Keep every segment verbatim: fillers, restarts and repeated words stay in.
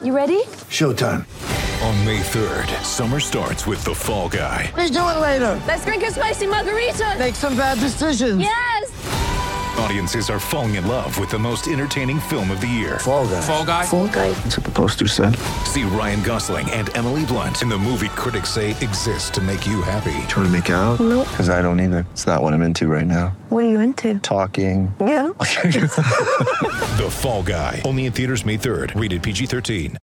You ready? Showtime. On May third, summer starts with The Fall Guy. Let's do it later. Let's drink a spicy margarita. Make some bad decisions. Yes. Audiences are falling in love with the most entertaining film of the year. Fall Guy. Fall Guy. Fall Guy. That's what the poster said. See Ryan Gosling and Emily Blunt in the movie critics say exists to make you happy. Trying to make it out? Nope. Because I don't either. It's not what I'm into right now. What are you into? Talking. Yeah. The Fall Guy. Only in theaters May third. Rated P G thirteen.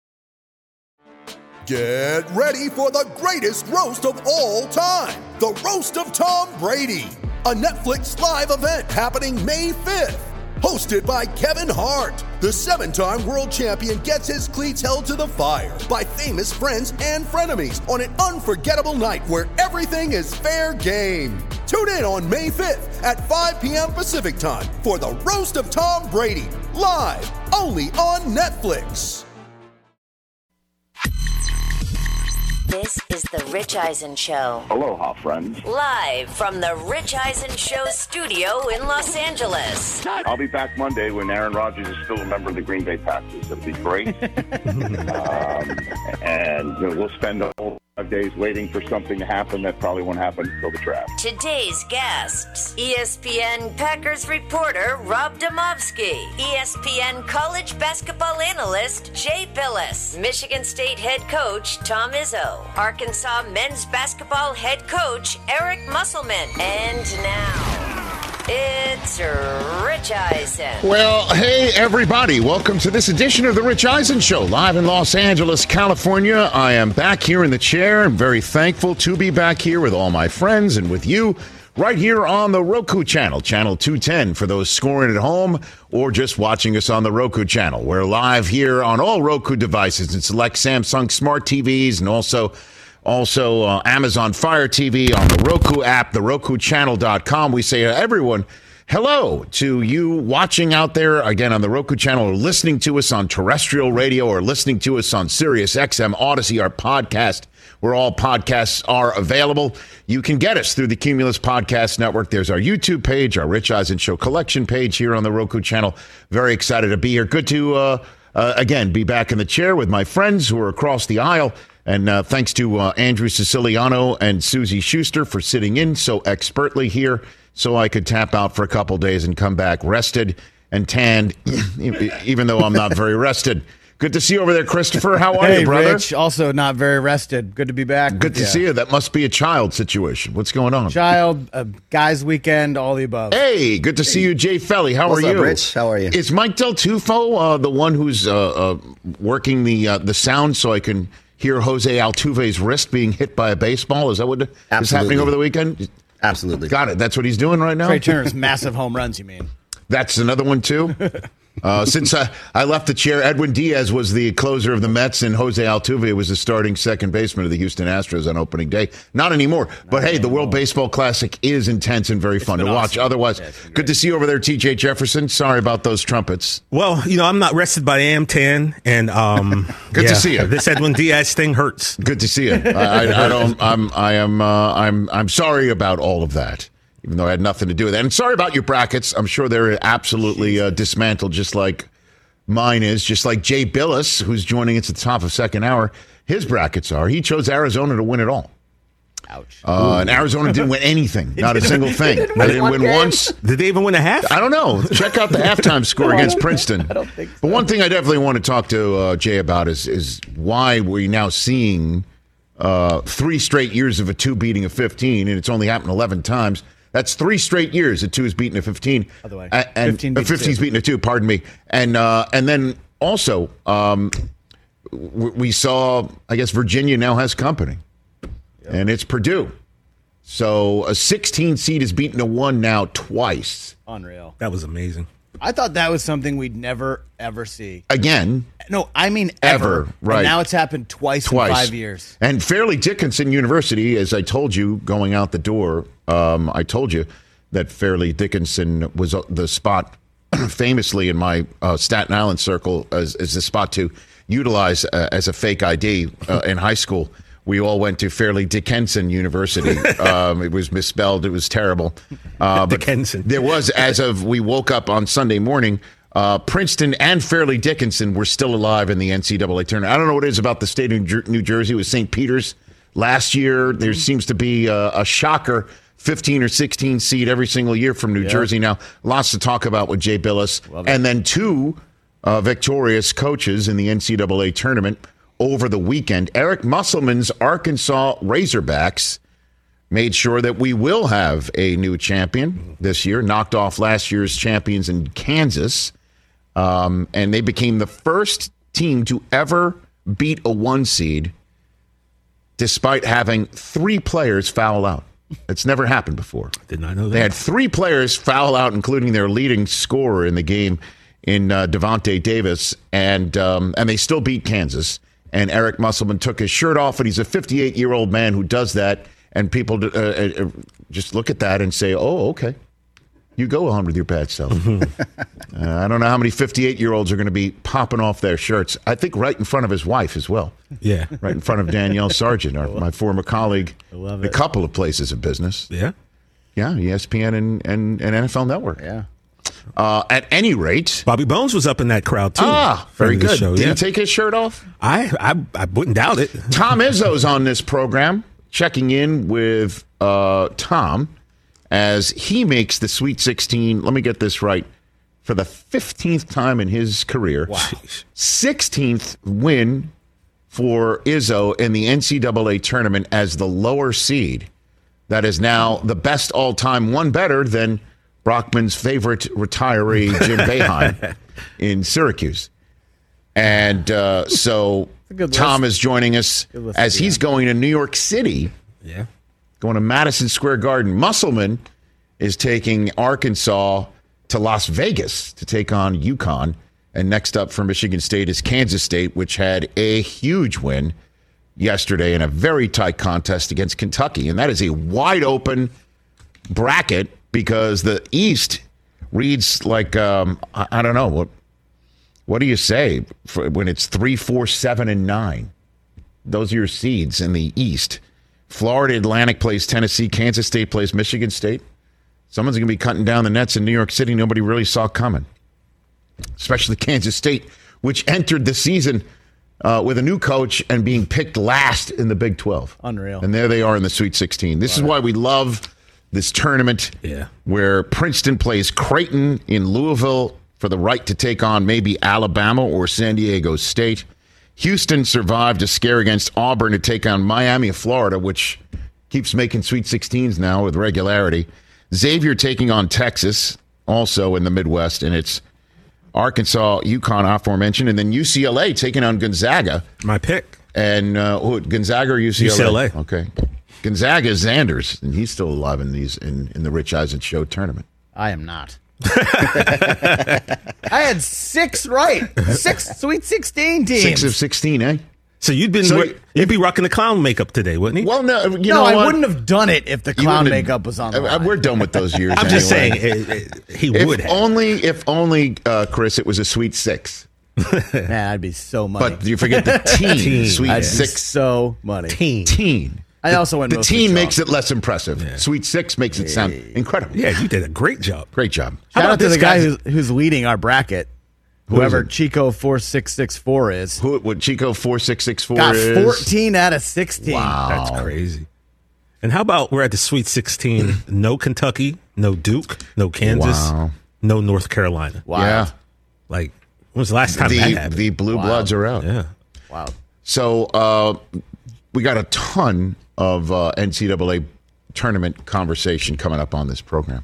Get ready for the greatest roast of all time. The Roast of Tom Brady. A Netflix live event happening May fifth. Hosted by Kevin Hart. The seven-time world champion gets his cleats held to the fire by famous friends and frenemies on an unforgettable night where everything is fair game. Tune in on May fifth at five p.m. Pacific time for the Roast of Tom Brady. Live only on Netflix. This is the Rich Eisen Show. Aloha, friends. Live from the Rich Eisen Show studio in Los Angeles. I'll be back Monday when Aaron Rodgers is still a member of the Green Bay Packers. It'll be great. um, and you know, we'll spend the whole five days waiting for something to happen that probably won't happen until the draft. Today's guests, E S P N Packers reporter Rob Demovsky, E S P N college basketball analyst Jay Billis, Michigan State head coach Tom Izzo, Arkansas men's basketball head coach Eric Musselman, and now it's Rich Eisen. Well, hey, everybody. Welcome to this edition of The Rich Eisen Show, live in Los Angeles, California. I am back here in the chair. I'm very thankful to be back here with all my friends and with you right here on the Roku channel, channel two ten for those scoring at home or just watching us on the Roku channel. We're live here on all Roku devices and select Samsung smart T Vs and also Also, uh, Amazon Fire T V on the Roku app, the roku channel dot com. We say to everyone, hello to you watching out there, again, on the Roku channel, or listening to us on terrestrial radio, or listening to us on Sirius X M Odyssey, our podcast, where all podcasts are available. You can get us through the Cumulus Podcast Network. There's our YouTube page, our Rich Eisen Show collection page here on the Roku channel. Very excited to be here. Good to, uh, uh, again, be back in the chair with my friends who are across the aisle. And uh, thanks to uh, Andrew Siciliano and Susie Schuster for sitting in so expertly here so I could tap out for a couple days and come back rested and tanned, even though I'm not very rested. Good to see you over there, Christopher. How are hey, you, brother? Rich, also not very rested. Good to be back. Good to see you. That must be a child situation. What's going on? Child, a guy's weekend, all the above. Hey, good to see you, Jay Felly. How What's are up, you? Rich? How are you? Is Mike Del Tufo uh, the one who's uh, uh, working the uh, the sound so I can hear Jose Altuve's wrist being hit by a baseball? Is that what Absolutely. is happening over the weekend? Absolutely. Got it. That's what he's doing right now? Trey Turner's massive home runs, you mean? That's another one, too? Uh, since I, I left the chair, Edwin Diaz was the closer of the Mets, and Jose Altuve was the starting second baseman of the Houston Astros on opening day. Not anymore. Not but, hey, anymore. The World Baseball Classic is intense and very it's fun to awesome. watch. Otherwise, yeah, good to see you over there, T J Jefferson. Sorry about those trumpets. Well, you know, I'm not rested, but I am tan, and um, good yeah, to see you. This Edwin Diaz thing hurts. Good to see you. I, I, I don't. I'm. I am. Uh, I'm. I'm sorry about all of that, even though I had nothing to do with it. And sorry about your brackets. I'm sure they're absolutely uh, dismantled, just like mine is, just like Jay Billis, who's joining us at the top of second hour. His brackets are. He chose Arizona to win it all. Ouch. Uh, and Arizona didn't win anything. Not a single thing. They didn't, didn't win game. once. Did they even win a half? I don't know. Check out the halftime score against Princeton. I don't think so. But one thing I definitely want to talk to uh, Jay about is is why we're now seeing uh, three straight years of a two beating a fifteen, and it's only happened eleven times. That's three straight years a two is beating a fifteen. By the way, and, and fifteen a fifteen's beating a two, pardon me. And, uh, and then also, um, we saw, I guess, Virginia now has company, yep. and it's Purdue. So a sixteen seed is beaten a one now twice. Unreal. That was amazing. I thought that was something we'd never, ever see. Again. No, I mean ever. Ever, right. And now it's happened twice, twice in five years. And Fairleigh Dickinson University, as I told you going out the door, um, I told you that Fairleigh Dickinson was the spot famously in my uh, Staten Island circle as, as the spot to utilize uh, as a fake I D uh, in high school. We all went to Fairleigh Dickinson University. Um, it was misspelled. It was terrible. Uh, but Dickinson. There was, as of we woke up on Sunday morning, Uh, Princeton and Fairleigh Dickinson were still alive in the N C double A tournament. I don't know what it is about the state of New, New Jersey with Saint Peter's. Last year, there seems to be a, a shocker fifteen or sixteen seed every single year from New yeah. Jersey. Now, lots to talk about with Jay Billis. And then two uh, victorious coaches in the N C double A tournament over the weekend. Eric Musselman's Arkansas Razorbacks made sure that we will have a new champion this year, knocked off last year's champions in Kansas. Um, and they became the first team to ever beat a one seed despite having three players foul out. It's never happened before. Did not know that. They had three players foul out, including their leading scorer in the game in uh, Devontae Davis, and um, and they still beat Kansas. And Eric Musselman took his shirt off, and he's a fifty-eight-year-old man who does that. And people uh, uh, just look at that and say, oh, okay. You go on with your bad self. uh, I don't know how many fifty-eight-year-olds are going to be popping off their shirts. I think right in front of his wife as well. Yeah. Right in front of Danielle Sargent, our, my former colleague, I love a it. couple of places of business. Yeah. Yeah, E S P N and, and, and N F L Network. Yeah. Uh, at any rate. Bobby Bones was up in that crowd, too. Ah, very Friend of the good. show, Did yeah. he take his shirt off? I, I I wouldn't doubt it. Tom Izzo's on this program, checking in with uh, Tom as he makes the Sweet sixteen, let me get this right, for the fifteenth time in his career. Wow. sixteenth win for Izzo in the N C double A tournament as the lower seed. That is now the best all-time, one better than Brockman's favorite retiree, Jim Boeheim, in Syracuse. And uh, so Tom is joining us list, as he's yeah. going to New York City. Yeah. Going to Madison Square Garden. Musselman is taking Arkansas to Las Vegas to take on UConn. And next up for Michigan State is Kansas State, which had a huge win yesterday in a very tight contest against Kentucky. And that is a wide open bracket because the East reads like, um, I, I don't know, what what do you say for when it's three, four, seven, and nine? Those are your seeds in the East. Florida Atlantic plays Tennessee. Kansas State plays Michigan State. Someone's going to be cutting down the nets in New York City nobody really saw coming, especially Kansas State, which entered the season uh, with a new coach and being picked last in the Big twelve. Unreal. And there they are in the Sweet sixteen. This is why we love this tournament Yeah. where Princeton plays Creighton in Louisville for the right to take on maybe Alabama or San Diego State. Houston survived a scare against Auburn to take on Miami of Florida, which keeps making Sweet sixteens now with regularity. Xavier taking on Texas, also in the Midwest, and it's Arkansas, UConn, aforementioned, and then U C L A taking on Gonzaga. My pick. And uh, who, Gonzaga or U C L A? U C L A. Okay. Gonzaga is Xanders, and he's still alive in these in, in the Rich Eisen Show tournament. I am not. I had six right. Six Sweet sixteen teams. Six of sixteen, eh? So you'd been So so you'd be rocking the clown makeup today, wouldn't you? Well, no, you no, know I what? wouldn't have done it if the You clown wouldn't have- makeup was on the Uh, line. We're done with those years. I'm just anyway. saying it, it, he If would have. only, if only, uh, Chris, it was a Sweet Six. Man, I'd be so money. But you forget the teen, Teen. Sweet I'd be Six. so money. Teen. Teen. I also went The mostly teen chalk. makes it less impressive. Sweet Six makes it sound incredible. Yeah, you did a great job. Great job. How Shout about out to this the guy guy? who's, who's leading our bracket. Who Whoever is it? Chico four six six four is. Who? What? Chico four six six four Got is fourteen out of sixteen. Wow. That's crazy. And how about we're at the Sweet sixteen? No Kentucky, no Duke, no Kansas, Wow. no North Carolina. Wow. Yeah. Like, when was the last time that The happened? the Blue Wow. Bloods are out. yeah. Wow. So uh, we got a ton of uh, N C double A tournament conversation coming up on this program.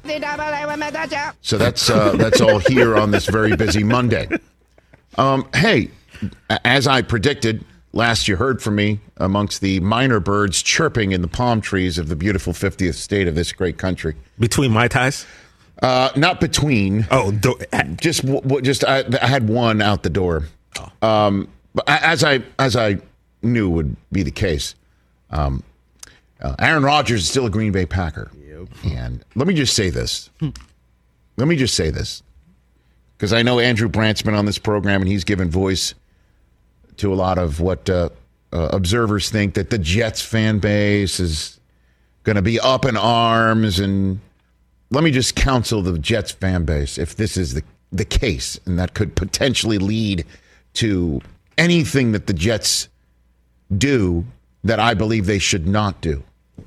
So that's uh, that's all here on this very busy Monday. Um, hey, as I predicted, last you heard from me amongst the minor birds chirping in the palm trees of the beautiful fiftieth state of this great country. Between my ties? Uh, not between. Oh, do, Just w- w- just I, I had one out the door. Um, but a- as I as I knew would be the case, um, uh, Aaron Rodgers is still a Green Bay Packer. And let me just say this. Let me just say this. Because I know Andrew Brandt's been on this program and he's given voice to a lot of what uh, uh, observers think that the Jets fan base is going to be up in arms. And let me just counsel the Jets fan base, if this is the the case, and that could potentially lead to anything that the Jets do that I believe they should not do.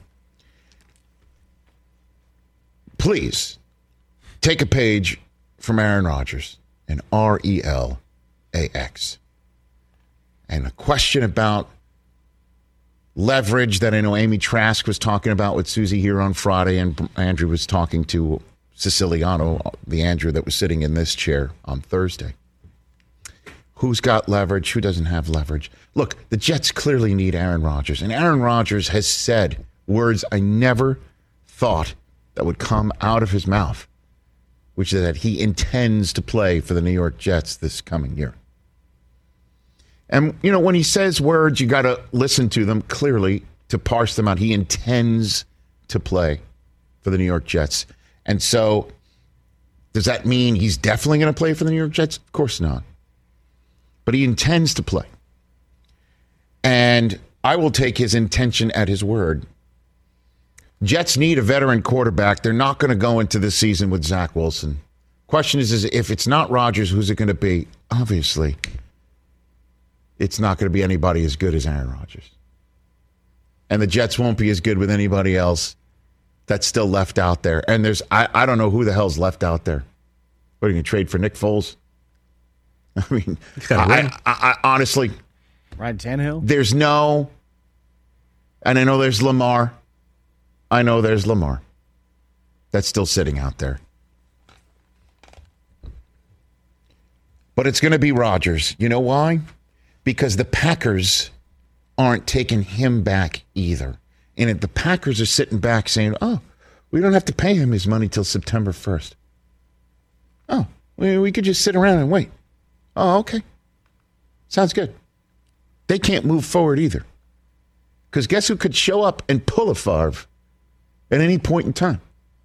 Please take a page from Aaron Rodgers and R E L A X. And a question about leverage that I know Amy Trask was talking about with Susie here on Friday, and Andrew was talking to Siciliano, the Andrew that was sitting in this chair on Thursday. Who's got leverage? Who doesn't have leverage? Look, the Jets clearly need Aaron Rodgers. And Aaron Rodgers has said words I never thought that would come out of his mouth, which is that he intends to play for the New York Jets this coming year. And, you know, when he says words, you got to listen to them clearly to parse them out. He intends to play for the New York Jets. And so does that mean he's definitely going to play for the New York Jets? Of course not. But he intends to play. And I will take his intention at his word. Jets need a veteran quarterback. They're not going to go into this season with Zach Wilson. Question is, is if it's not Rodgers, who's it going to be? Obviously, it's not going to be anybody as good as Aaron Rodgers. And the Jets won't be as good with anybody else that's still left out there. And there's, I, I don't know who the hell's left out there. What, are you going to trade for Nick Foles? I mean, I, I, I, honestly, Ryan Tannehill? There's no, and I know there's Lamar. I know there's Lamar. That's still sitting out there. But it's going to be Rodgers. You know why? Because the Packers aren't taking him back either. And the Packers are sitting back saying, oh, we don't have to pay him his money till September first. Oh, we, we could just sit around and wait. Oh, okay. Sounds good. They can't move forward either. Because guess who could show up and pull a Favre at any point in time?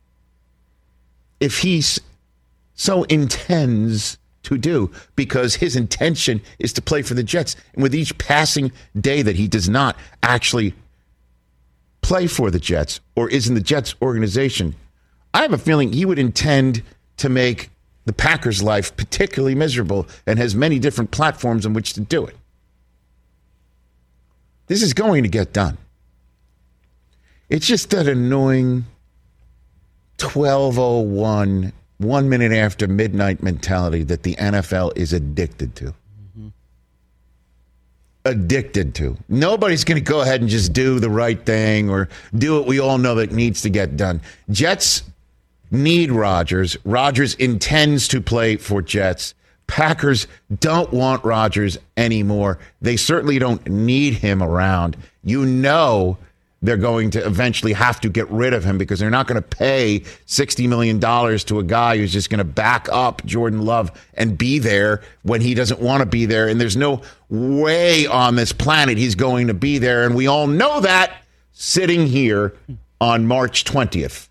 If he's so intends to do, because his intention is to play for the Jets. And with each passing day that he does not actually play for the Jets or is in the Jets organization, I have a feeling he would intend to make the Packers' life particularly miserable and has many different platforms on which to do it. This is going to get done. It's just that annoying twelve oh one, one minute after midnight mentality that the N F L is addicted to. Mm-hmm. Addicted to. Nobody's going to go ahead and just do the right thing or do what we all know that needs to get done. Jets need Rodgers. Rodgers intends to play for Jets. Packers don't want Rodgers anymore. They certainly don't need him around. You know they're going to eventually have to get rid of him because they're not going to pay sixty million dollars to a guy who's just going to back up Jordan Love and be there when he doesn't want to be there. And there's no way on this planet he's going to be there. And we all know that sitting here on March twentieth.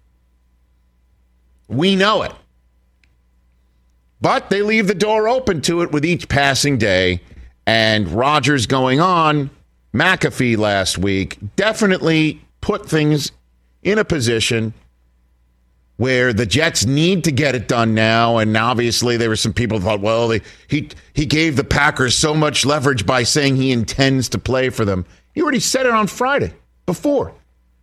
We know it. But they leave the door open to it with each passing day. And Rodgers going on, McAfee last week, definitely put things in a position where the Jets need to get it done now. And obviously there were some people who thought, well, they, he, he gave the Packers so much leverage by saying he intends to play for them. He already said it on Friday before.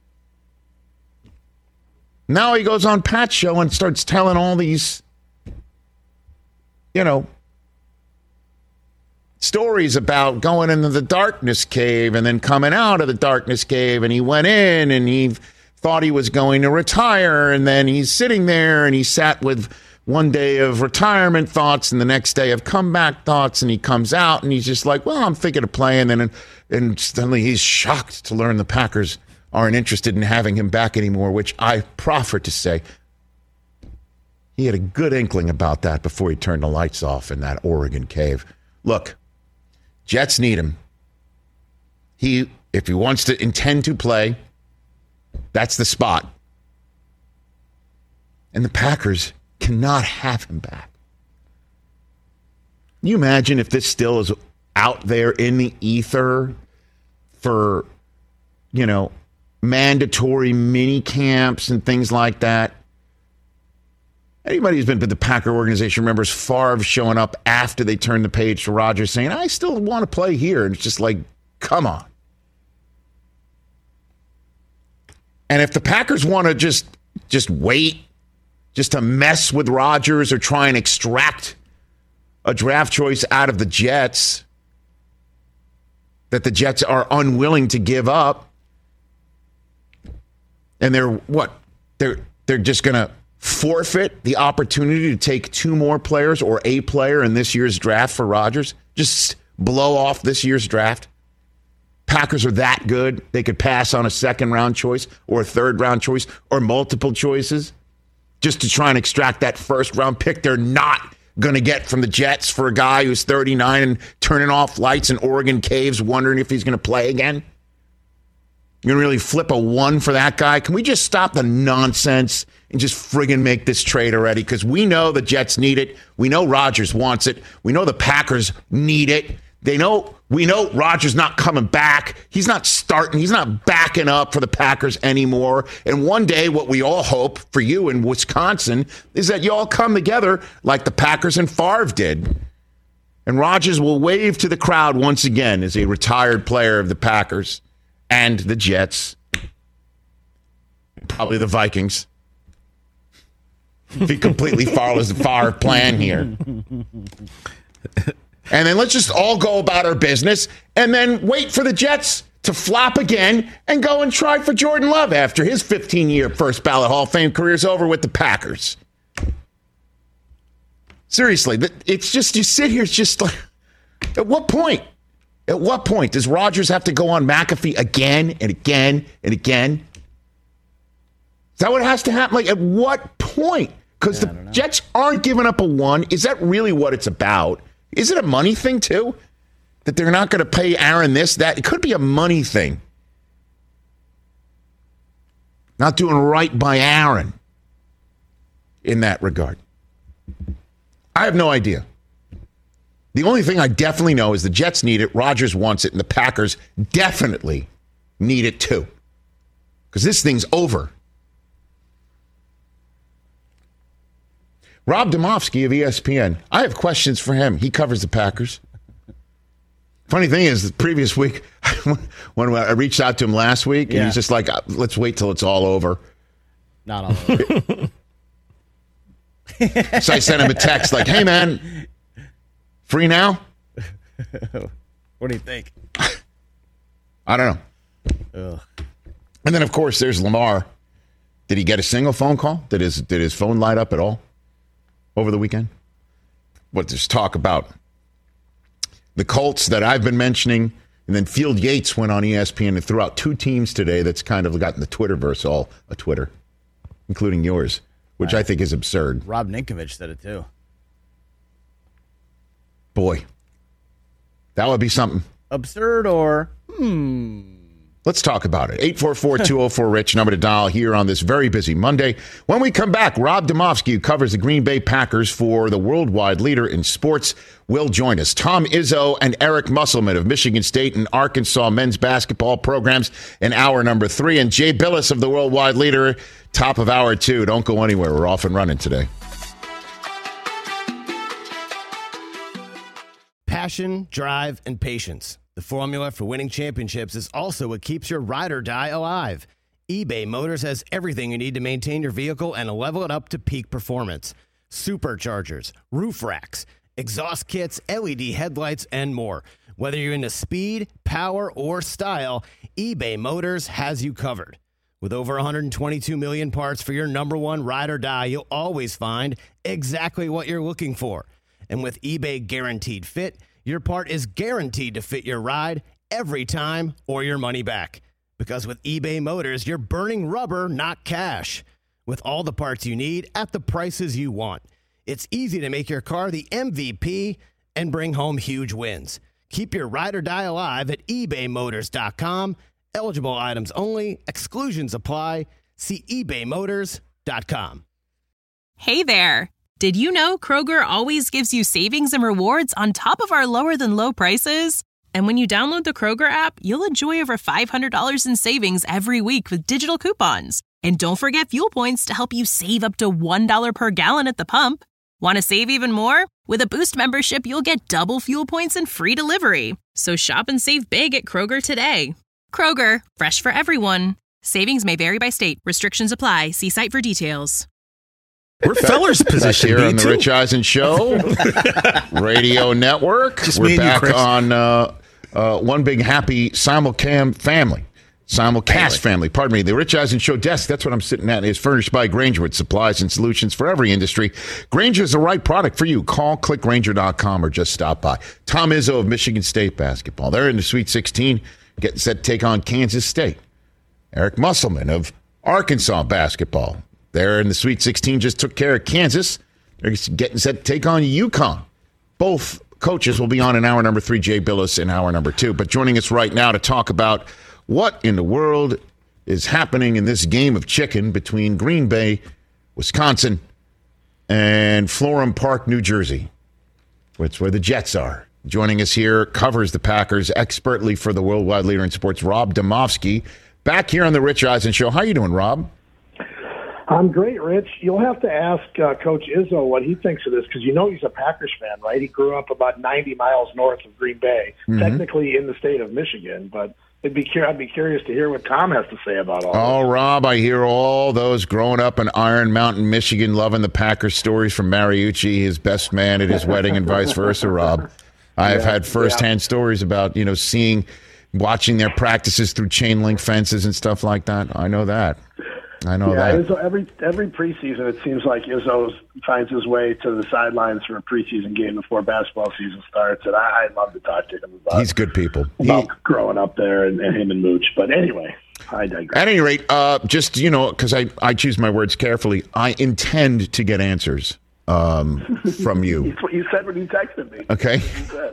Now he goes on Pat's show and starts telling all these, you know, stories about going into the darkness cave and then coming out of the darkness cave. And he went in and he thought he was going to retire. And then he's sitting there and he sat with one day of retirement thoughts and the next day of comeback thoughts. And he comes out and he's just like, well, I'm thinking of playing. And then and suddenly he's shocked to learn the Packers aren't interested in having him back anymore, which I proffer to say he had a good inkling about that before he turned the lights off in that Oregon cave. Look, Jets need him. He, if he wants to intend to play, that's the spot. And the Packers cannot have him back. Can you imagine if this still is out there in the ether for, you know, mandatory mini camps and things like that? Anybody who's been to the Packer organization remembers Favre showing up after they turned the page to Rodgers saying, I still want to play here. And it's just like, come on. And if the Packers want to just, just wait, just to mess with Rodgers or try and extract a draft choice out of the Jets that the Jets are unwilling to give up, and they're what? They're they're just going to forfeit the opportunity to take two more players or a player in this year's draft for Rodgers? Just blow off this year's draft? Packers are that good, they could pass on a second-round choice or a third-round choice or multiple choices just to try and extract that first-round pick they're not going to get from the Jets for a guy who's thirty-nine and turning off lights in Oregon caves wondering if he's going to play again? You're going to really flip a one for that guy? Can we just stop the nonsense and just friggin' make this trade already? Because we know the Jets need it. We know Rodgers wants it. We know the Packers need it. They know, we know Rodgers not coming back. He's not starting. He's not backing up for the Packers anymore. And one day, what we all hope for you in Wisconsin is that you all come together like the Packers and Favre did. And Rodgers will wave to the crowd once again as a retired player of the Packers and the Jets. Probably the Vikings. If he completely follows the Favre plan here. And then let's just all go about our business and then wait for the Jets to flop again and go and try for Jordan Love after his fifteen-year first ballot Hall of Fame career is over with the Packers. Seriously, it's just, you sit here, it's just like, at what point? At what point does Rodgers have to go on McAfee again and again and again? Is that what has to happen? Like, at what point? Because yeah, the Jets aren't giving up a one. Is that really what it's about? Is it a money thing, too? That they're not going to pay Aaron this, that? It could be a money thing. Not doing right by Aaron in that regard. I have no idea. The only thing I definitely know is the Jets need it, Rodgers wants it, and the Packers definitely need it, too. Because this thing's over. Rob Demovsky of E S P N. I have questions for him. He covers the Packers. Funny thing is, the previous week, when I reached out to him last week, and yeah. he's just like, let's wait till it's all over. Not all over. So I sent him a text like, hey, man, free now? What do you think? I don't know. Ugh. And then, of course, there's Lamar. Did he get a single phone call? Did his, did his phone light up at all over the weekend? What, there's talk about the Colts that I've been mentioning, and then Field Yates went on E S P N and threw out two teams today that's kind of gotten the Twitterverse all a Twitter, including yours, which right. I think is absurd. Rob Ninkovich said it too. Boy, that would be something. Absurd or, hmm. Let's talk about it. eight four four, two oh four, RICH, number to dial here on this very busy Monday. When we come back, Rob Demovsky, who covers the Green Bay Packers for the worldwide leader in sports, will join us. Tom Izzo and Eric Musselman of Michigan State and Arkansas men's basketball programs in hour number three. And Jay Billis of the worldwide leader, top of hour two. Don't go anywhere. We're off and running today. Passion, drive, and patience. The formula for winning championships is also what keeps your ride or die alive. eBay Motors has everything you need to maintain your vehicle and level it up to peak performance. Superchargers, roof racks, exhaust kits, L E D headlights, and more. Whether you're into speed, power, or style, eBay Motors has you covered. With over one hundred twenty-two million parts for your number one ride or die, you'll always find exactly what you're looking for. And with eBay Guaranteed Fit, your part is guaranteed to fit your ride every time or your money back. Because with eBay Motors, you're burning rubber, not cash. With all the parts you need at the prices you want. It's easy to make your car the M V P and bring home huge wins. Keep your ride or die alive at ebay motors dot com. Eligible items only. Exclusions apply. See ebay motors dot com. Hey there. Did you know Kroger always gives you savings and rewards on top of our lower than low prices? And when you download the Kroger app, you'll enjoy over five hundred dollars in savings every week with digital coupons. And don't forget fuel points to help you save up to one dollar per gallon at the pump. Want to save even more? With a Boost membership, you'll get double fuel points and free delivery. So shop and save big at Kroger today. Kroger, fresh for everyone. Savings may vary by state. Restrictions apply. See site for details. We're Feller's position here B on the too. Rich Eisen Show Radio Network. Just We're me and you, back Chris. on uh, uh, one big happy simulcam family. Simulcast family, pardon me. The Rich Eisen Show desk, that's what I'm sitting at, is furnished by Grainger with supplies and solutions for every industry. Grainger is the right product for you. Call click grainger dot com or just stop by. Tom Izzo of Michigan State basketball. They're in the Sweet sixteen, getting set to take on Kansas State. Eric Musselman of Arkansas basketball. They're in the Sweet sixteen, just took care of Kansas. They're getting set to take on UConn. Both coaches will be on in hour number three, Jay Billis in hour number two. But joining us right now to talk about what in the world is happening in this game of chicken between Green Bay, Wisconsin, and Florham Park, New Jersey, which where the Jets are. Joining us here, covers the Packers expertly for the worldwide leader in sports, Rob Demovsky. Back here on the Rich Eisen Show. How you doing, Rob? I'm great, Rich. You'll have to ask uh, Coach Izzo what he thinks of this, because you know he's a Packers fan, right? He grew up about ninety miles north of Green Bay, Mhm. technically in the state of Michigan, but it'd be cur- I'd be curious to hear what Tom has to say about all Oh, Rob, I hear all those growing up in Iron Mountain, Michigan, loving the Packers stories from Mariucci, his best man at his wedding, and vice versa, Rob. I've Yeah, had firsthand yeah. stories about, you know, seeing, watching their practices through chain link fences and stuff like that. I know that. I know yeah, that. Izzo, every every preseason, it seems like Izzo finds his way to the sidelines for a preseason game before basketball season starts, and I, I'd love to talk to him about, He's good people. about growing up there and, and him and Mooch. But anyway, I digress. At any rate, uh, just, you know, because I, I choose my words carefully, I intend to get answers um, from you. That's what you said when you texted me. Okay. You said.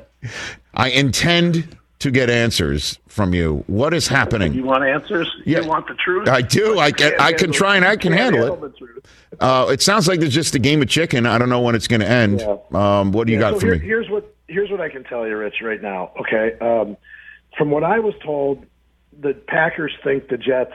I intend to get answers from you. What is happening? You want answers? Yeah. You want the truth? I do. I can. I can try and I can Can't handle the it. truth. Uh, it sounds like there's just a game of chicken. I don't know when it's going to end. Yeah. Um, what do you Yeah, got so for here- me? Here's what here's what I can tell you, Rich, right now. Okay, um, from what I was told, the Packers think the Jets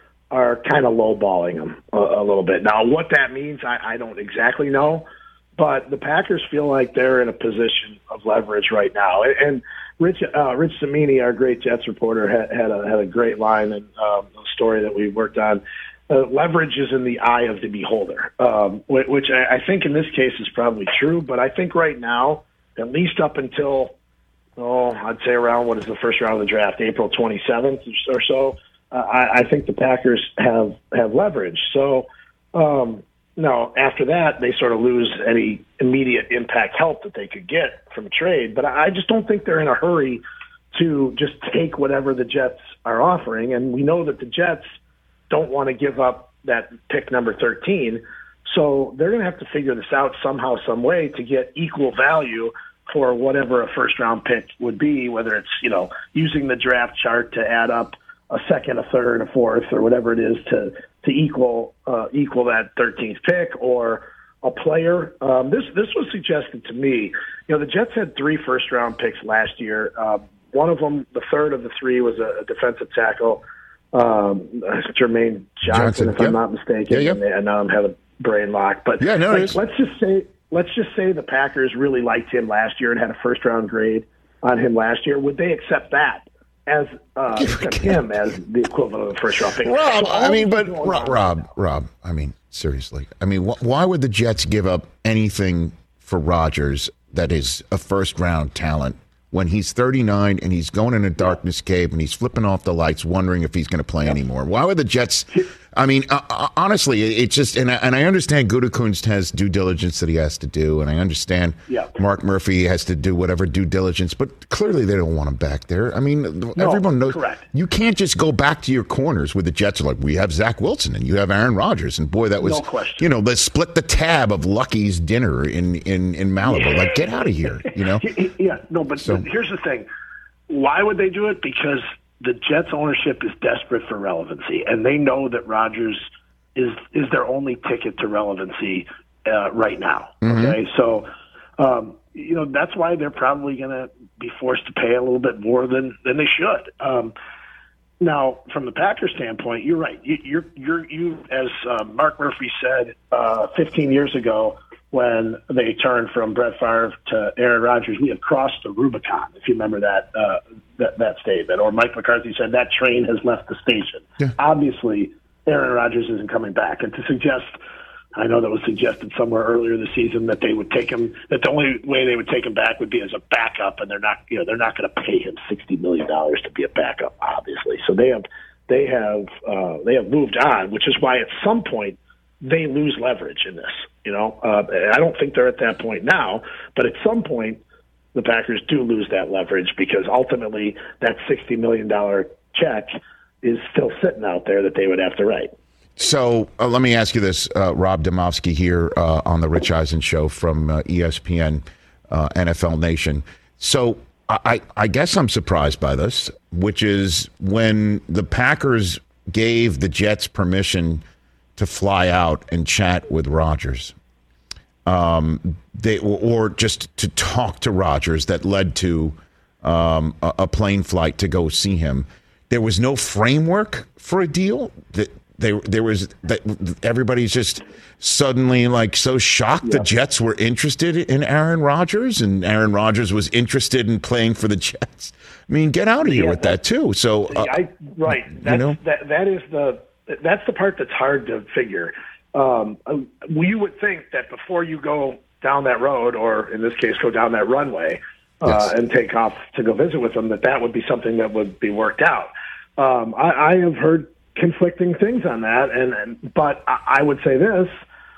are kind of lowballing them a, a little bit. Now, what that means, I, I don't exactly know, but the Packers feel like they're in a position of leverage right now. And, and Rich uh, Rich Cimini, our great Jets reporter, had, had a had a great line and um, a story that we worked on. Uh, leverage is in the eye of the beholder, um, which, which I, I think in this case is probably true. But I think right now, at least up until, oh, I'd say around what is the first round of the draft, April twenty-seventh or so, uh, I, I think the Packers have have leverage. So, um, no, after that, they sort of lose any immediate impact help that they could get from a trade. But I just don't think they're in a hurry to just take whatever the Jets are offering. And we know that the Jets don't want to give up that pick number thirteen. So they're going to have to figure this out somehow, some way to get equal value for whatever a first-round pick would be, whether it's, you know, using the draft chart to add up a second, a third, a fourth, or whatever it is to to equal uh, equal that thirteenth pick, or a player. Um, this this was suggested to me. You know, the Jets had three first-round picks last year. Um, one of them, the third of the three, was a, a defensive tackle, um, Jermaine Johnson, Johnson, if yep. I'm not mistaken. Yeah, yep. And, and now I'm having a brain lock. But Yeah, no, it like, is. let's just say let's just say the Packers really liked him last year and had a first-round grade on him last year. Would they accept that as uh, accept him as the equivalent of a first-round pick? Rob, So all I mean, this but is going Rob, on. Rob, Rob, I mean, seriously. I mean, wh- why would the Jets give up anything for Rodgers that is a first-round talent when he's thirty-nine and he's going in a darkness cave and he's flipping off the lights wondering if he's going to play anymore? Why would the Jets... I mean, uh, uh, honestly, it- it's just... And I, and I understand Gutekunst has due diligence that he has to do, and I understand Yeah. Mark Murphy has to do whatever due diligence, but clearly they don't want him back there. I mean, everyone knows... correct. You can't just go back to your corners with the Jets. Like, we have Zach Wilson and you have Aaron Rodgers, and boy, that was No question. you know, let's split the tab of Lucky's dinner in in in Malibu. Like, get out of here, you know. Yeah, no, but So- here's the thing. Why would they do it? Because the Jets ownership is desperate for relevancy, and they know that Rodgers is is their only ticket to relevancy uh, right now. Okay, so um, you know that's why they're probably going to be forced to pay a little bit more than than they should. Um, Now, from the Packers standpoint, you're right. You, you're, you're, you, as uh, Mark Murphy said uh, fifteen years ago when they turned from Brett Favre to Aaron Rodgers, we have crossed the Rubicon, if you remember that, uh, that, that statement. Or Mike McCarthy said that train has left the station. Yeah. Obviously, Aaron Rodgers isn't coming back. And to suggest, I know that was suggested somewhere earlier this season that they would take him, that the only way they would take him back would be as a backup, and they're not, you know, they're not going to pay him sixty million dollars to be a backup, obviously. So they have, they have, uh, they have moved on, which is why at some point they lose leverage in this. You know, uh, I don't think they're at that point now, but at some point the Packers do lose that leverage because ultimately that sixty million dollars check is still sitting out there that they would have to write. So uh, let me ask you this, uh, Rob Demovsky here uh, on the Rich Eisen Show from uh, E S P N, uh, N F L Nation. So I, I guess I'm surprised by this, which is when the Packers gave the Jets permission to fly out and chat with Rodgers, um, they or just to talk to Rodgers, that led to um, a, a plane flight to go see him. There was no framework for a deal. That they there was that everybody's just suddenly like so shocked. Yeah. The Jets were interested in Aaron Rodgers, and Aaron Rodgers was interested in playing for the Jets. I mean, get out of here yeah, with that too. So, uh, I, right, that's, you know? that that is the that's the part that's hard to figure. Um, you would think that before you go down that road, or in this case, go down that runway uh, yes. and take off to go visit with them, that that would be something that would be worked out. Um, I, I have heard conflicting things on that, and, and but I, I would say this: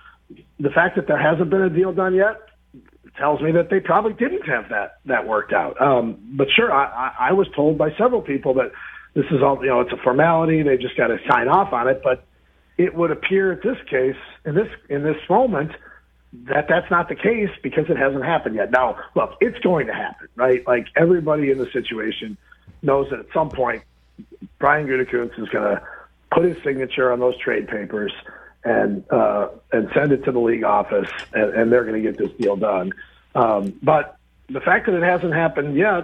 the fact that there hasn't been a deal done yet tells me that they probably didn't have that that worked out. Um, but sure, I, I, I was told by several people that this is all, you know, it's a formality. They just got to sign off on it. But it would appear at this case, in this in this moment, that that's not the case because it hasn't happened yet. Now, look, it's going to happen, right? Like everybody in the situation knows that at some point, Brian Gutekunst is going to put his signature on those trade papers and uh, and send it to the league office, and, and they're going to get this deal done. Um, but the fact that it hasn't happened yet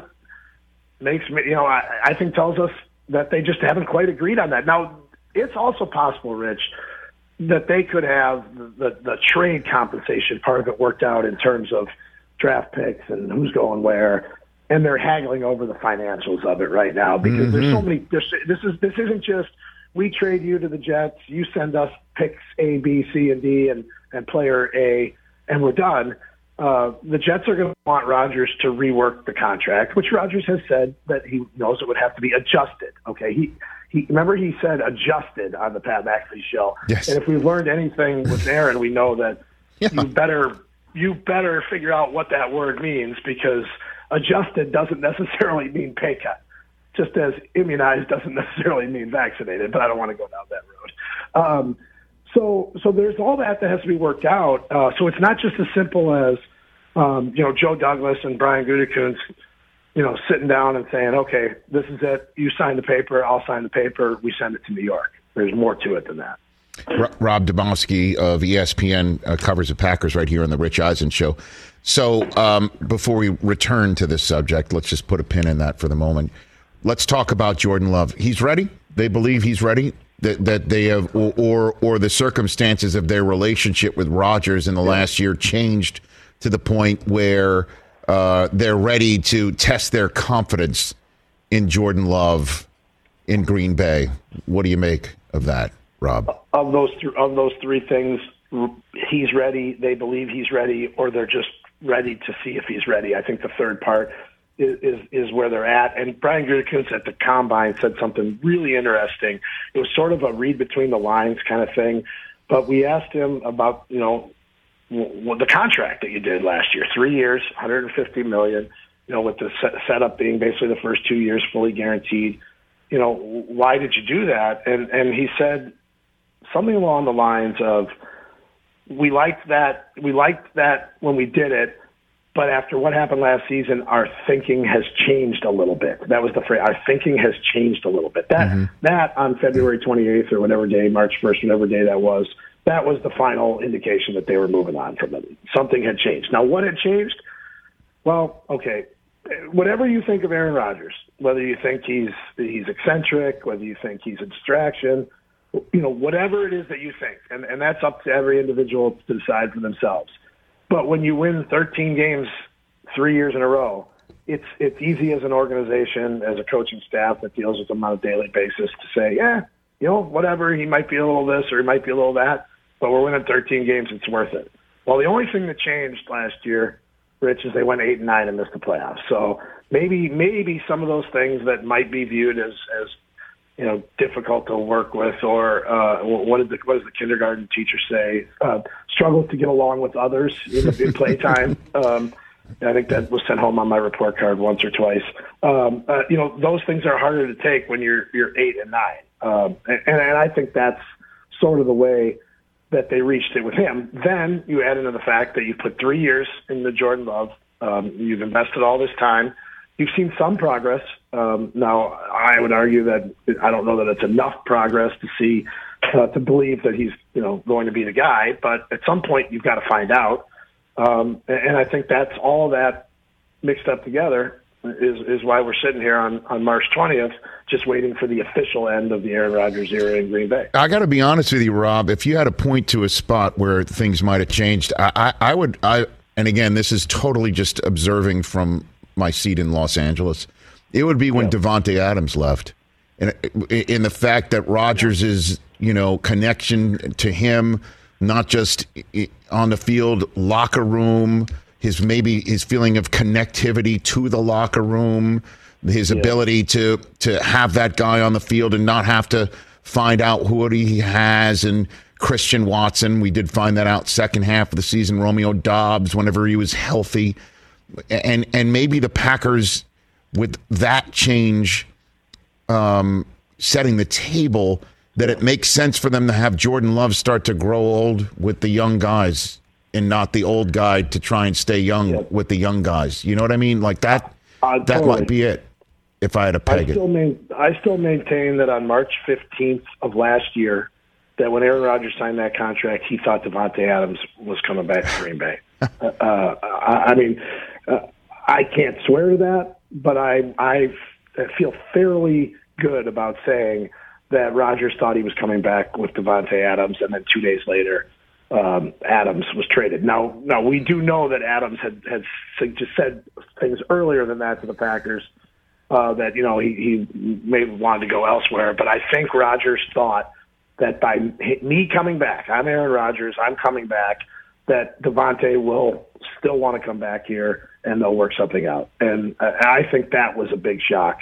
makes me, you know, I, I think tells us that they just haven't quite agreed on that. Now, it's also possible, Rich, that they could have the, the, the trade compensation part of it worked out in terms of draft picks and who's going where, and they're haggling over the financials of it right now because mm-hmm. there's so many. There's, this is this isn't just we trade you to the Jets, you send us picks A, B, C, and D, and and player A, and we're done. Uh, the Jets are going to want Rodgers to rework the contract, which Rodgers has said that he knows it would have to be adjusted. Okay, he he remember he said adjusted on the Pat McAfee show. Yes. And if we've learned anything with Aaron, we know that yeah. you better you better figure out what that word means, because adjusted doesn't necessarily mean pay cut, just as immunized doesn't necessarily mean vaccinated. But I don't want to go down that road. Um, So, so there's all that that has to be worked out. Uh, so it's not just as simple as, um, you know, Joe Douglas and Brian Gutekunst, you know, sitting down and saying, okay, this is it. You sign the paper. I'll sign the paper. We send it to New York. There's more to it than that. Rob Demovsky of E S P N uh, covers the Packers right here on the Rich Eisen Show. So um, before we return to this subject, let's just put a pin in that for the moment. Let's talk about Jordan Love. He's ready. They believe he's ready. That that they have, or, or or the circumstances of their relationship with Rodgers in the last year changed to the point where uh, they're ready to test their confidence in Jordan Love in Green Bay. What do you make of that, Rob? Of those th- of those three things, he's ready. They believe he's ready, or they're just ready to see if he's ready. I think the third part Is, is is where they're at. And Brian Gutekunst at the Combine said something really interesting. It was sort of a read between the lines kind of thing. But we asked him about, you know, w- the contract that you did last year, three years, one hundred fifty million dollars, you know, with the set, setup being basically the first two years fully guaranteed. You know, why did you do that? And and he said something along the lines of, we liked that, we liked that when we did it, but after what happened last season, our thinking has changed a little bit. That was the phrase. Our thinking has changed a little bit. That mm-hmm. that on February twenty-eighth or whatever day, March first, whatever day that was, that was the final indication that they were moving on from it. Something had changed. Now, what had changed? Well, okay, whatever you think of Aaron Rodgers, whether you think he's he's eccentric, whether you think he's a distraction, you know, whatever it is that you think, and, and that's up to every individual to decide for themselves. But when you win thirteen games three years in a row, it's it's easy as an organization, as a coaching staff that deals with them on a daily basis to say, yeah, you know, whatever, he might be a little this or he might be a little that, but we're winning thirteen games, it's worth it. Well, the only thing that changed last year, Rich, is they went eight and nine and missed the playoffs. So maybe maybe some of those things that might be viewed as, as you know, difficult to work with, or uh, what did the what does the kindergarten teacher say? Uh, struggle to get along with others in, in playtime. Um, I think that was sent home on my report card once or twice. Um, uh, you know, those things are harder to take when you're you're eight and nine, um, and, and I think that's sort of the way that they reached it with him. Then you add into the fact that you put three years in the Jordan Love. Um, you've invested all this time. You've seen some progress. Um, now, I would argue that I don't know that it's enough progress to see, uh, to believe that he's, you know, going to be the guy. But at some point, you've got to find out. Um, and, and I think that's all that mixed up together is is why we're sitting here on, on March twentieth, just waiting for the official end of the Aaron Rodgers era in Green Bay. I got to be honest with you, Rob. If you had to point to a spot where things might have changed, I, I, I would. I and again, this is totally just observing from my seat in Los Angeles. It would be when yeah. Davante Adams left, and in the fact that Rodgers is, you know, connection to him, not just on the field, locker room, his maybe his feeling of connectivity to the locker room, his yeah. ability to to have that guy on the field and not have to find out who he has. And Christian Watson, we did find that out second half of the season. Romeo Doubs, whenever he was healthy. And and maybe the Packers, with that change, um, setting the table, that it makes sense for them to have Jordan Love start to grow old with the young guys and not the old guy to try and stay young yeah. with the young guys. You know what I mean? Like that, uh, that totally. might be it if I had to peg I still it. Main, I still maintain that on March fifteenth of last year, that when Aaron Rodgers signed that contract, he thought Davante Adams was coming back to Green Bay. uh, I, I mean, uh, I can't swear to that, but I I feel fairly good about saying that Rodgers thought he was coming back with Davante Adams, and then two days later, um, Adams was traded. Now, now we do know that Adams had had just said things earlier than that to the Packers, uh, that you know he, he may have wanted to go elsewhere. But I think Rodgers thought that by me coming back, I'm Aaron Rodgers, I'm coming back, that Davante will still want to come back here and they'll work something out. And I think that was a big shock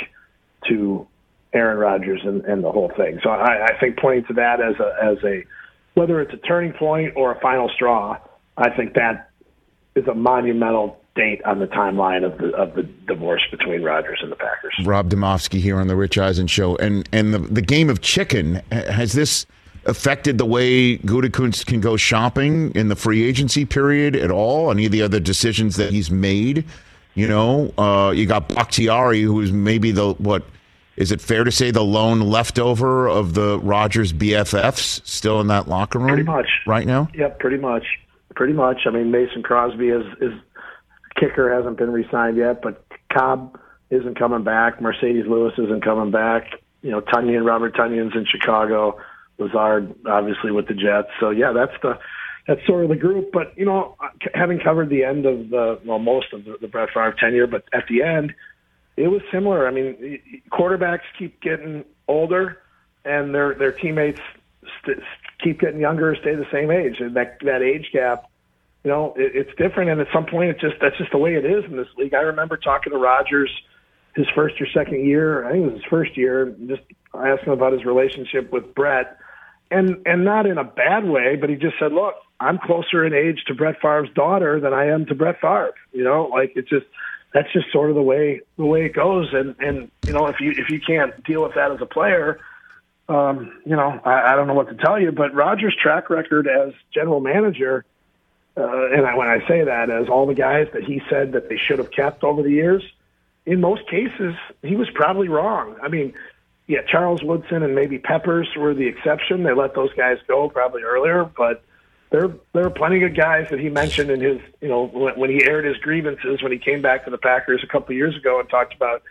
to Aaron Rodgers and, and the whole thing. So I, I think pointing to that as a, as a, whether it's a turning point or a final straw, I think that is a monumental date on the timeline of the of the divorce between Rodgers and the Packers. Rob Demovsky here on the Rich Eisen Show. And and the, the game of chicken, has this affected the way Gutekunst can go shopping in the free agency period at all? Any of the other decisions that he's made? You know, uh, you got Bakhtiari, who's maybe the, what, is it fair to say the lone leftover of the Rodgers B F Fs still in that locker room? Pretty much. Right now? Yep, pretty much. Pretty much. I mean, Mason Crosby is, is kicker hasn't been re-signed yet, but Cobb isn't coming back. Mercedes Lewis isn't coming back. You know, Tunyon, Robert Tunyon's in Chicago. Lazard, obviously, with the Jets. So, yeah, that's the that's sort of the group. But, you know, having covered the end of the, well, most of the, the Brett Favre tenure, but at the end, it was similar. I mean, quarterbacks keep getting older, and their their teammates st- keep getting younger, stay the same age. And that that age gap, you know, it, it's different. And at some point, it's just that's just the way it is in this league. I remember talking to Rodgers his first or second year. I think it was his first year. Just asking him about his relationship with Brett, and and not in a bad way, but he just said, "Look, I'm closer in age to Brett Favre's daughter than I am to Brett Favre." You know, like it's just. That's just sort of the way the way it goes, and, and you know if you if you can't deal with that as a player, um, you know I, I don't know what to tell you. But Rodgers' track record as general manager, uh, and I, when I say that, as all the guys that he said that they should have kept over the years, in most cases he was probably wrong. I mean, yeah, Charles Woodson and maybe Peppers were the exception. They let those guys go probably earlier, but. There, there are plenty of guys that he mentioned in his, you know, when, when he aired his grievances when he came back to the Packers a couple of years ago and talked about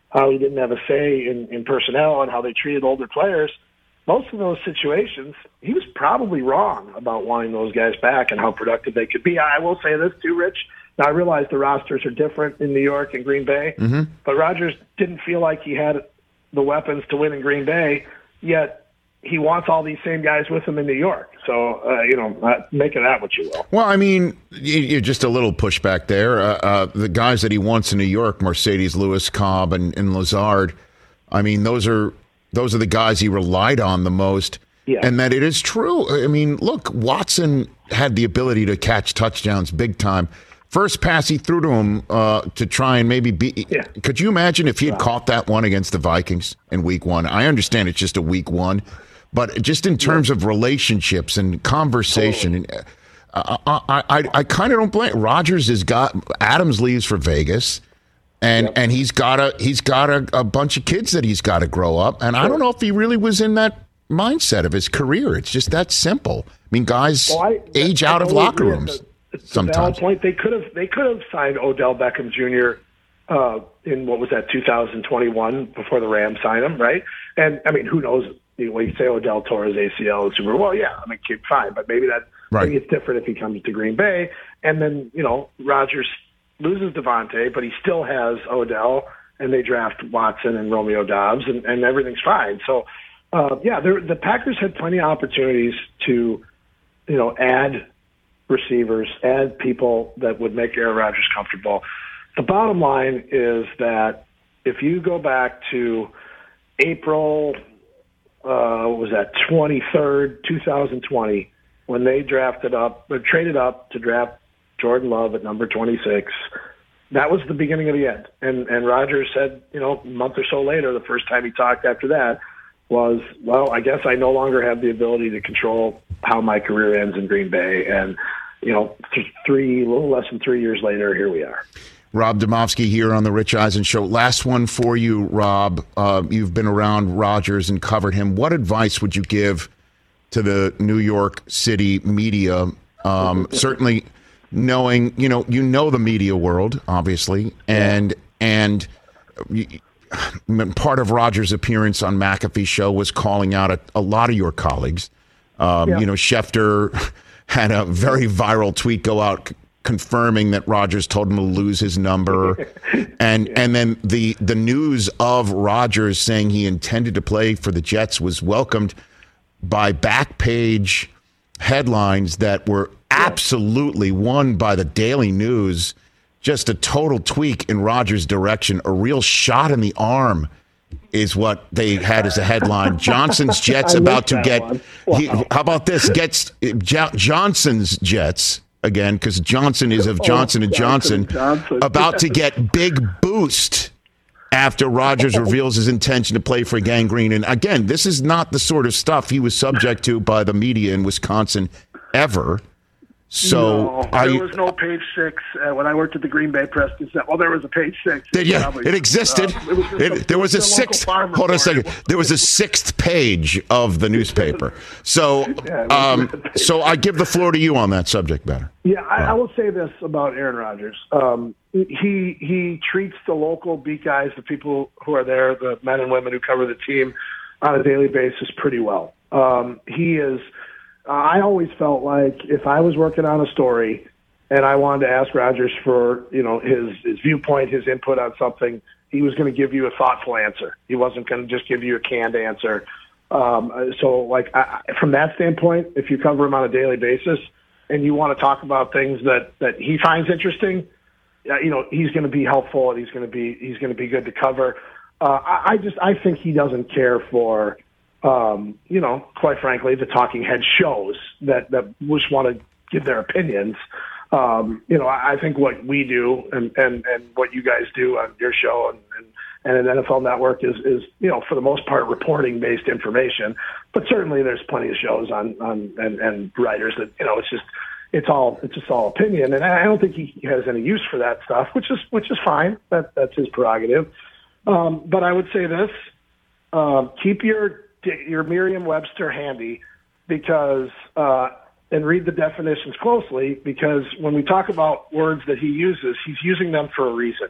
how he didn't have a say in, in personnel and how they treated older players. Most of those situations, he was probably wrong about wanting those guys back and how productive they could be. I will say this too, Rich. Now, I realize the rosters are different in New York and Green Bay, mm-hmm. but Rodgers didn't feel like he had the weapons to win in Green Bay, yet he wants all these same guys with him in New York. So, uh, you know, uh, make of that what you will. Well, I mean, you, you're just a little pushback there. Uh, uh, the guys that he wants in New York, Mercedes, Lewis, Cobb, and, and Lazard, I mean, those are those are the guys he relied on the most. Yeah. And that it is true. I mean, look, Watson had the ability to catch touchdowns big time. First pass he threw to him uh, to try and maybe beat. Yeah. Could you imagine if he had wow. caught that one against the Vikings in week one? I understand it's just a week one, but just in terms yeah. of relationships and conversation, totally. and, uh, I, I, I kind of don't blame. Rodgers has got Adams leaves for Vegas, and yep. and he's got a he's got a, a bunch of kids that he's got to grow up, and sure. I don't know if he really was in that mindset of his career. It's just that simple. I mean, guys well, I, age I, out I of locker rooms. It's sometimes. a valid point. They could have they could have signed Odell Beckham Junior Uh, in what was that two thousand twenty-one before the Rams signed him, right? And I mean, who knows? You know, you say Odell tore his A C L in Super Bowl. Well, yeah, I mean, fine, but maybe that right. maybe it's different if he comes to Green Bay. And then you know, Rodgers loses Devontae, but he still has Odell, and they draft Watson and Romeo Doubs, and, and everything's fine. So, uh, yeah, the Packers had plenty of opportunities to, you know, add receivers, add people that would make Aaron Rodgers comfortable. The bottom line is that if you go back to April, uh, what was that, twenty-third, twenty twenty, when they drafted up, or traded up to draft Jordan Love at number twenty-six, that was the beginning of the end. And and Rodgers said, you know, a month or so later, the first time he talked after that was, well, I guess I no longer have the ability to control how my career ends in Green Bay. And, you know, th- three, a little less than three years later, here we are. Rob Demovsky here on the Rich Eisen Show. Last one for you, Rob. Uh, you've been around Rodgers and covered him. What advice would you give to the New York City media? Um, certainly knowing, you know, you know the media world, obviously, and and you, part of Rodgers' appearance on McAfee's show was calling out a, a lot of your colleagues. Um, yeah. You know, Schefter had a very viral tweet go out c- confirming that Rodgers told him to lose his number. and yeah. and then the, the news of Rodgers saying he intended to play for the Jets was welcomed by back page headlines that were absolutely won by the Daily News. Just a total tweak in Rodgers' direction, a real shot in the arm is what they had as a headline. Johnson's Jets about to get, wow. he, how about this, gets J- Johnson's Jets, again, because Johnson is of Johnson and Johnson, Johnson, about to get big boost after Rodgers reveals his intention to play for Gang Green. And again, this is not the sort of stuff he was subject to by the media in Wisconsin ever. So no, there you, was no page six uh, when I worked at the Green Bay Press Gazette. Well, there was a page six. It yeah, probably, it existed. Uh, it was it, a, there was a sixth. Hold on a second. There was a sixth page of the newspaper. So, yeah, um, so I give the floor to you on that subject matter. Yeah, I, I will say this about Aaron Rodgers. Um, he he treats the local beat guys, the people who are there, the men and women who cover the team on a daily basis, pretty well. Um, he is. I always felt like if I was working on a story and I wanted to ask Rodgers for, you know, his, his viewpoint, his input on something, he was going to give you a thoughtful answer. He wasn't going to just give you a canned answer. Um, so, like, I, from that standpoint, if you cover him on a daily basis and you want to talk about things that, that he finds interesting, uh, you know, he's going to be helpful and he's going to be he's going to be good to cover. Uh, I, I just I think he doesn't care for. Um, you know, quite frankly, the talking head shows that, that just want to give their opinions. Um, you know, I, I think what we do and, and, and what you guys do on your show and, and, and an N F L Network is, is, you know, for the most part, reporting-based information. But certainly there's plenty of shows on, on and, and writers that, you know, it's just it's all it's just all opinion. And I don't think he has any use for that stuff, which is which is fine. That That's his prerogative. Um, but I would say this, um, keep your your Merriam-Webster handy because uh, and read the definitions closely because when we talk about words that he uses, he's using them for a reason.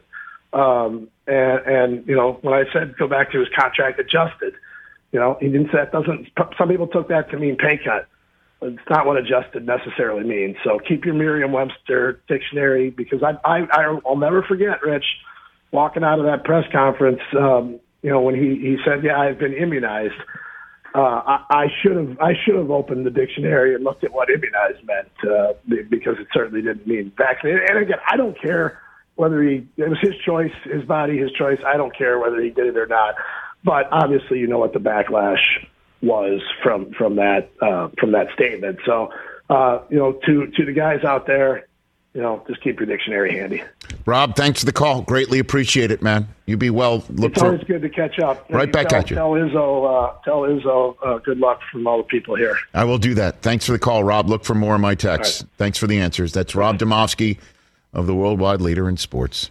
Um, and, and, you know, when I said go back to his contract adjusted, you know, he didn't say that doesn't, some people took that to mean pay cut. It's not what adjusted necessarily means. So keep your Merriam-Webster dictionary, because I, I, I'll never forget, Rich, walking out of that press conference, um, you know, when he, he said, yeah, I've been immunized. Uh, I, I should have I should have opened the dictionary and looked at what immunized meant, uh, because it certainly didn't mean vaccinated. And again, I don't care whether he, it was his choice, his body, his choice. I don't care whether he did it or not. But obviously, you know what the backlash was from from that uh, from that statement. So, uh, you know, to to the guys out there, you know, just keep your dictionary handy. Rob, thanks for the call. Greatly appreciate it, man. You be well. Look it's for always good to catch up. Right back tell, at you. Tell Izzo, uh, tell Izzo, uh, good luck from all the people here. I will do that. Thanks for the call, Rob. Look for more of my texts. Right. Thanks for the answers. That's Rob Demovsky of the worldwide leader in sports.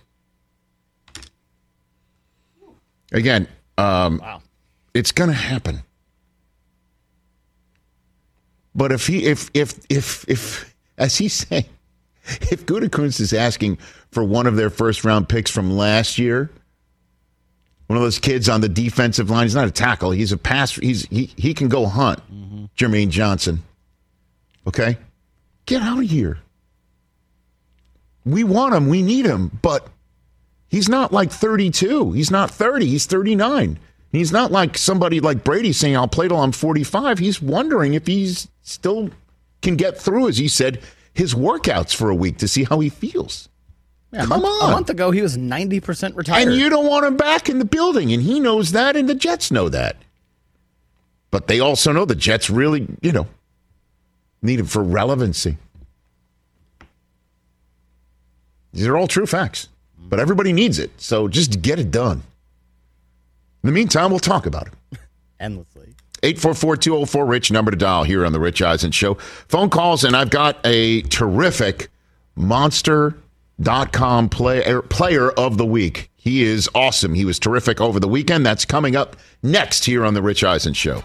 Again, um, wow. It's going to happen. But if he, if, if, if, if, as he's saying, if Gutekunst is asking for one of their first round picks from last year, one of those kids on the defensive line, he's not a tackle, he's a pass, he's he he can go hunt. Mm-hmm. Jermaine Johnson. Okay? Get out of here. We want him, we need him, but he's not like thirty-two. He's not thirty, he's thirty-nine. He's not like somebody like Brady saying, I'll play till I'm forty-five. He's wondering if he's still can get through, as he said, his workouts for a week to see how he feels. Yeah, Come a month, on. A month ago, he was ninety percent retired. And you don't want him back in the building, and he knows that, and the Jets know that. But they also know the Jets really, you know, need him for relevancy. These are all true facts, but everybody needs it, so just get it done. In the meantime, we'll talk about it. Endlessly. eight four four, two oh four, RICH, number to dial here on the Rich Eisen Show. Phone calls, and I've got a terrific Monster dot com player, player of the week. He is awesome. He was terrific over the weekend. That's coming up next here on the Rich Eisen Show.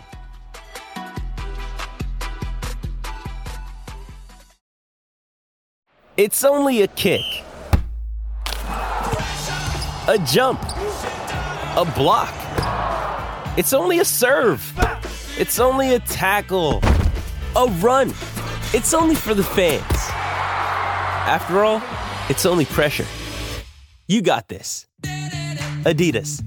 It's only a kick, a jump, a block. It's only a serve. It's only a tackle, a run. It's only for the fans. After all, it's only pressure. You got this. Adidas.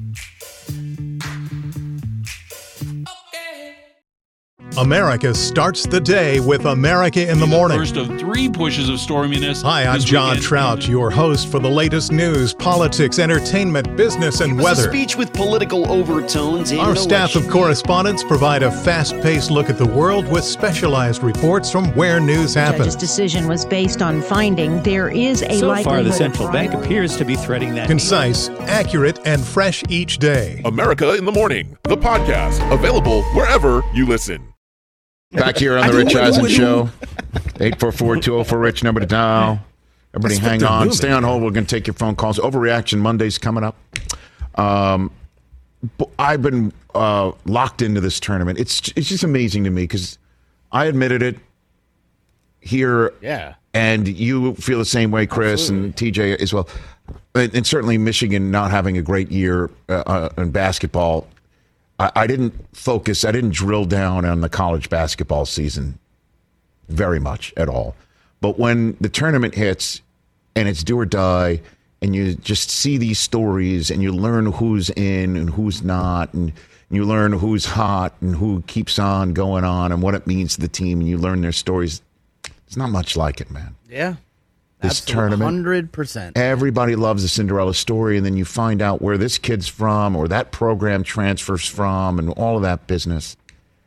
America starts the day with America in the Morning. First of three pushes of storminess. Hi, I'm John weekend. Trout, your host for the latest news, politics, entertainment, business, and it was weather. A speech with political overtones. And Our staff of correspondents provide a fast-paced look at the world with specialized reports from where news happens. Judge's decision was based on finding there is a so likelihood. So far, the central of bank appears to be threading that. Concise, accurate, and fresh each day. America in the Morning, the podcast, available wherever you listen. Back here on the Rich Eisen Show. eight four four, two oh four, RICH, number to dial. Everybody hang on. Moving. Stay on hold. We're going to take your phone calls. Overreaction Monday's coming up. Um, I've been uh, locked into this tournament. It's it's just amazing to me because I admitted it here. Yeah. And you feel the same way, Chris, Absolutely. And T J as well. And, and certainly Michigan not having a great year uh, uh, in basketball. I didn't focus, I didn't drill down on the college basketball season very much at all. But when the tournament hits and it's do or die, and you just see these stories and you learn who's in and who's not, and you learn who's hot and who keeps on going on and what it means to the team, and you learn their stories, there's not much like it, man. Yeah. This Absolutely, tournament, one hundred percent. Everybody loves a Cinderella story, and then you find out where this kid's from or that program transfers from and all of that business.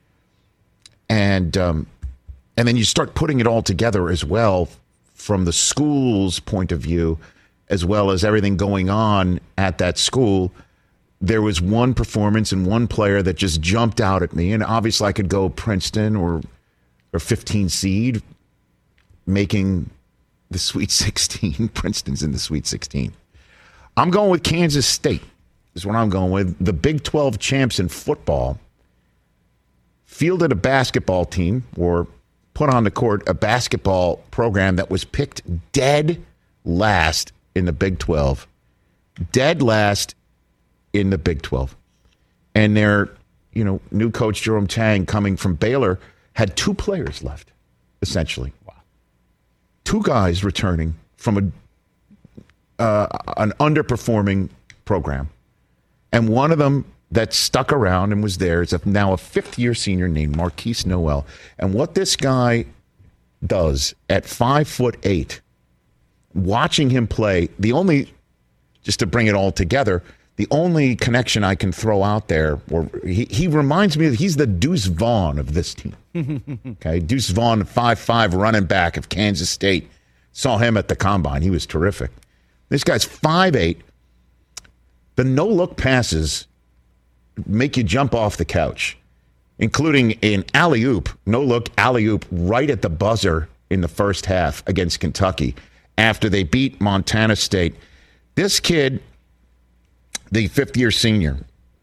And um, and then you start putting it all together as well from the school's point of view, as well as everything going on at that school. There was one performance and one player that just jumped out at me, and obviously I could go Princeton or or fifteen seed making the Sweet sixteen. Princeton's in the Sweet sixteen. I'm going with Kansas State is what I'm going with. The Big twelve champs in football fielded a basketball team or put on the court a basketball program that was picked dead last in the Big twelve dead last in the Big twelve. And their, you know, new coach Jerome Tang, coming from Baylor, had two players left, essentially. Wow. Two guys returning from a uh, an underperforming program. And one of them that stuck around and was there is a, now a fifth-year senior named Marquise Noel. And what this guy does at five foot eight, watching him play, the only, just to bring it all together, the only connection I can throw out there, or he, he reminds me of, he's the Deuce Vaughn of this team. Okay, Deuce Vaughn, five five running back of Kansas State. Saw him at the Combine. He was terrific. This guy's five eight. The no-look passes make you jump off the couch, including an alley-oop, no-look alley-oop right at the buzzer in the first half against Kentucky after they beat Montana State. This kid, the fifth-year senior,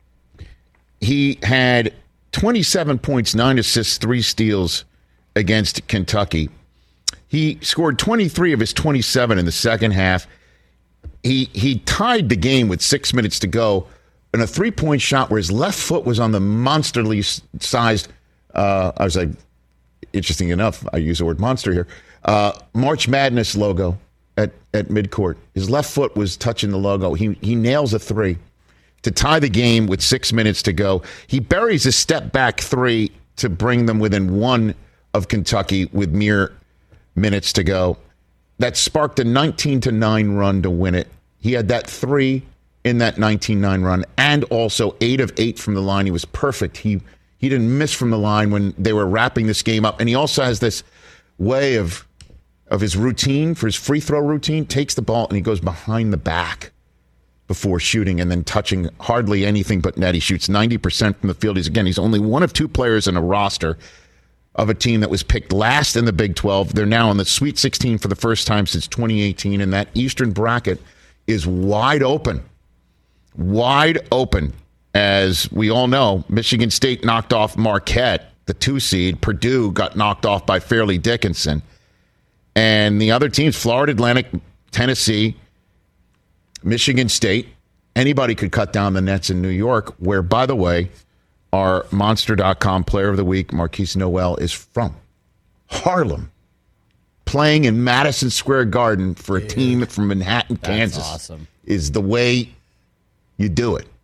he had twenty-seven points, nine assists, three steals against Kentucky. He scored twenty-three of his twenty-seven in the second half. He he tied the game with six minutes to go in a three-point shot where his left foot was on the monsterly sized, uh, I was like, interesting enough, I use the word monster here, uh, March Madness logo at, at midcourt. His left foot was touching the logo. He he nails a three to tie the game with six minutes to go. He buries a step-back three to bring them within one of Kentucky with mere minutes to go. That sparked a nineteen to nine run to win it. He had that three in that nineteen nine run, and also eight of eight from the line. He was perfect. He he didn't miss from the line when they were wrapping this game up. And he also has this way of of his routine, for his free throw routine, takes the ball and he goes behind the back before shooting and then touching hardly anything but net. He shoots ninety percent from the field. He's, again, he's only one of two players in a roster of a team that was picked last in the Big twelve. They're now in the Sweet sixteen for the first time since twenty eighteen, and that Eastern bracket is wide open. Wide open. As we all know, Michigan State knocked off Marquette, the two seed. Purdue got knocked off by Fairleigh Dickinson. And the other teams, Florida Atlantic, Tennessee, Michigan State, anybody could cut down the nets in New York, where, by the way, our Monster dot com player of the week, Marquise Noel, is from Harlem, playing in Madison Square Garden for a Dude, team from Manhattan, Kansas. That's awesome. Is the way you do it.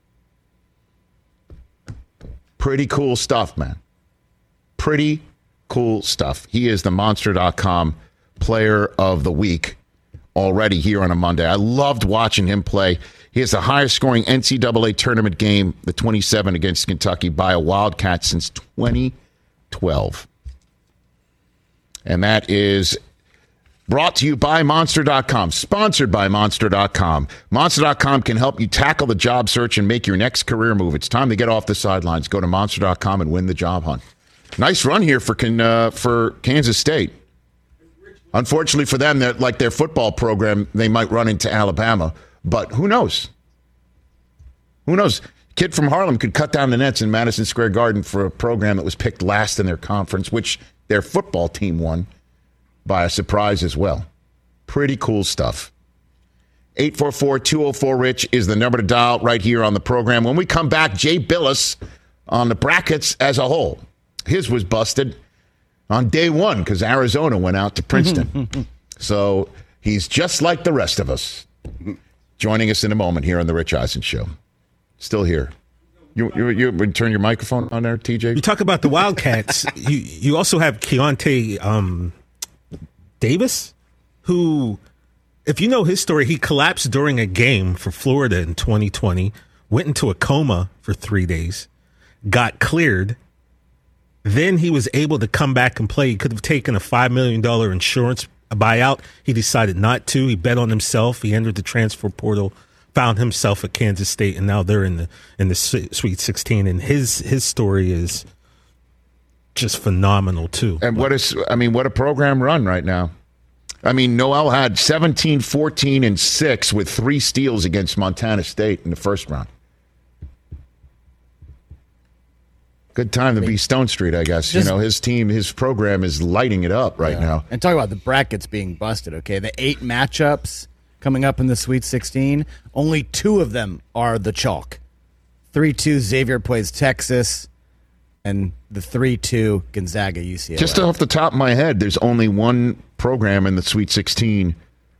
Pretty cool stuff, man. Pretty cool stuff. He is the Monster dot com player of the week already here on a Monday. I loved watching him play. He has the highest scoring N C double A tournament game, the twenty-seven against Kentucky, by a Wildcat since twenty twelve. And that is brought to you by Monster dot com, sponsored by Monster dot com. Monster dot com can help you tackle the job search and make your next career move. It's time to get off the sidelines. Go to Monster dot com and win the job hunt. Nice run here for uh, for Kansas State. Unfortunately for them, like their football program, they might run into Alabama. But who knows? Who knows? Kid from Harlem could cut down the nets in Madison Square Garden for a program that was picked last in their conference, which their football team won by a surprise as well. Pretty cool stuff. eight four four, two oh four, RICH is the number to dial right here on the program. When we come back, Jay Billis on the brackets as a whole. His was busted on day one because Arizona went out to Princeton. So he's just like the rest of us. Joining us in a moment here on the Rich Eisen Show. Still here. You, you, you turn your microphone on there, T J? You talk about the Wildcats. you you also have Keontae um, Davis, who, if you know his story, he collapsed during a game for Florida in twenty twenty, went into a coma for three days, got cleared. Then he was able to come back and play. He could have taken a five million dollars insurance buyout. He decided not to. He bet on himself. He entered the transfer portal, found himself at Kansas State, and now they're in the in the Sweet sixteen. And his his story is just phenomenal too. And what is I mean, what a program run right now. I mean, Noel had seventeen, fourteen, and six with three steals against Montana State in the first round. Good time to be Stone Street, I guess. Just, you know, his team, his program is lighting it up right yeah. now. And talk about the brackets being busted, okay? The eight matchups coming up in the Sweet sixteen. Only two of them are the chalk. three two Xavier plays Texas, and the three two Gonzaga U C L A. Just off the top of my head, there's only one program in the Sweet sixteen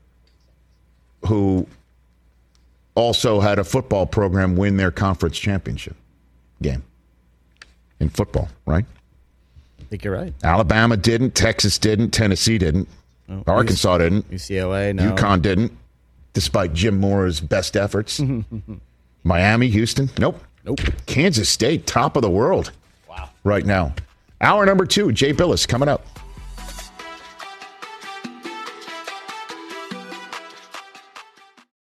who also had a football program win their conference championship game in football, right? I think you're right. Alabama didn't, Texas didn't, Tennessee didn't, Oh, Arkansas didn't, U C L A, no. UConn didn't, despite Jim Moore's best efforts. Miami, Houston, nope. Nope. Kansas State, top of the world. Wow. Right now. Hour number two, Jay Billis coming up.